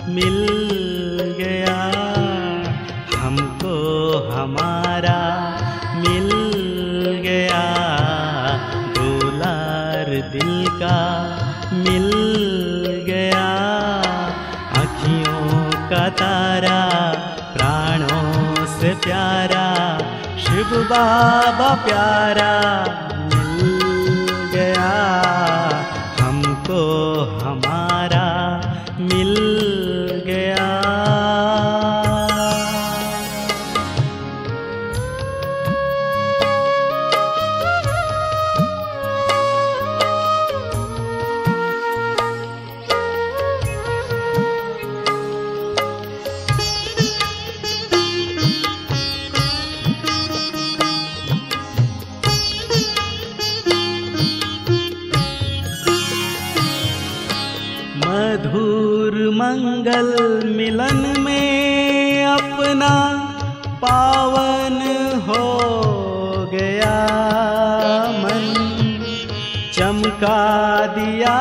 मिल गया, हमको हमारा मिल गया, दुलार दिल का मिल गया, आँखियों का तारा प्राणों से प्यारा, शिव बाबा प्यारा मिल गया, हमको हमारा मिल गया। मधुर मंगल मिलन में अपना पावन हो गया मन, चमका दिया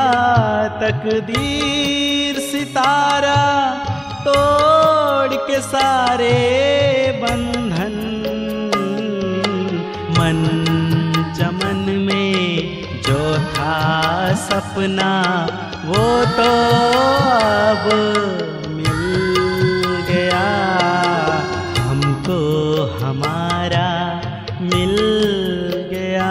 तकदीर सितारा, तोड़ के सारे बंधन, मन चमन में जो था सपना वो तो अब मिल गया, हमको हमारा मिल गया।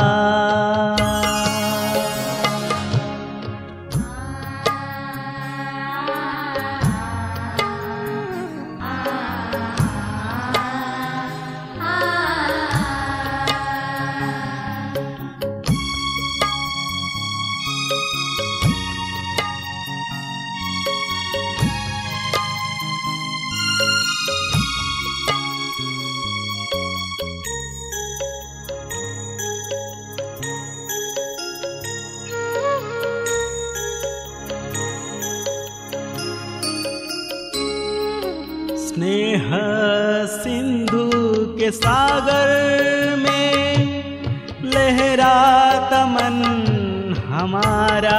स्नेह सिंधु के सागर में लहराता मन हमारा,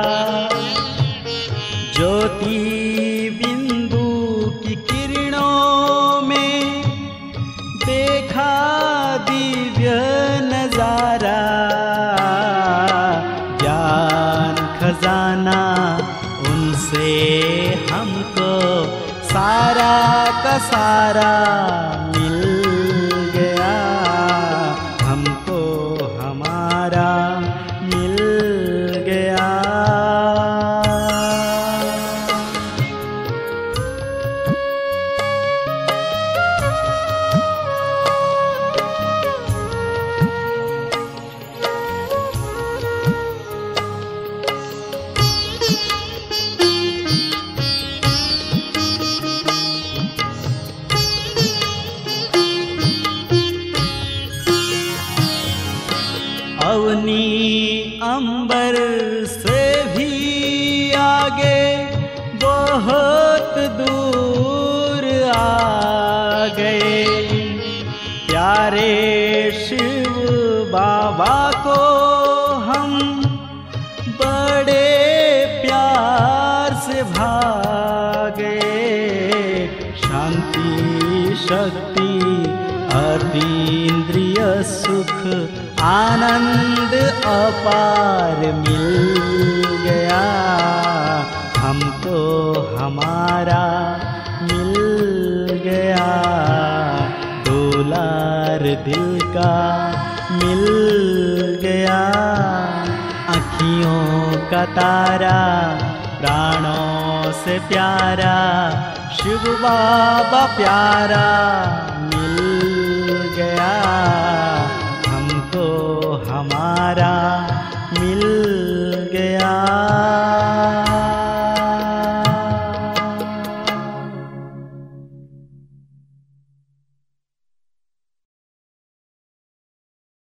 ज्योति बिंदु की किरणों में देखा दिव्य नजारा, ज्ञान खजाना उनसे हमको सारा का सारा मिल गया, हमको हमारा मिल गया। अवनी अंबर से भी आगे बहुत दूर आ गए, प्यारे शिव बाबा को हम बड़े प्यार से भागे, शांति शक्ति अतीन्द्रिय सुख आनंद अपार मिल गया, हमको हमारा मिल गया, दुलार दिल का मिल गया, आँखियों का तारा प्राणों से प्यारा, शिव बाबा प्यारा मिल गया, हमको हमारा मिल गया।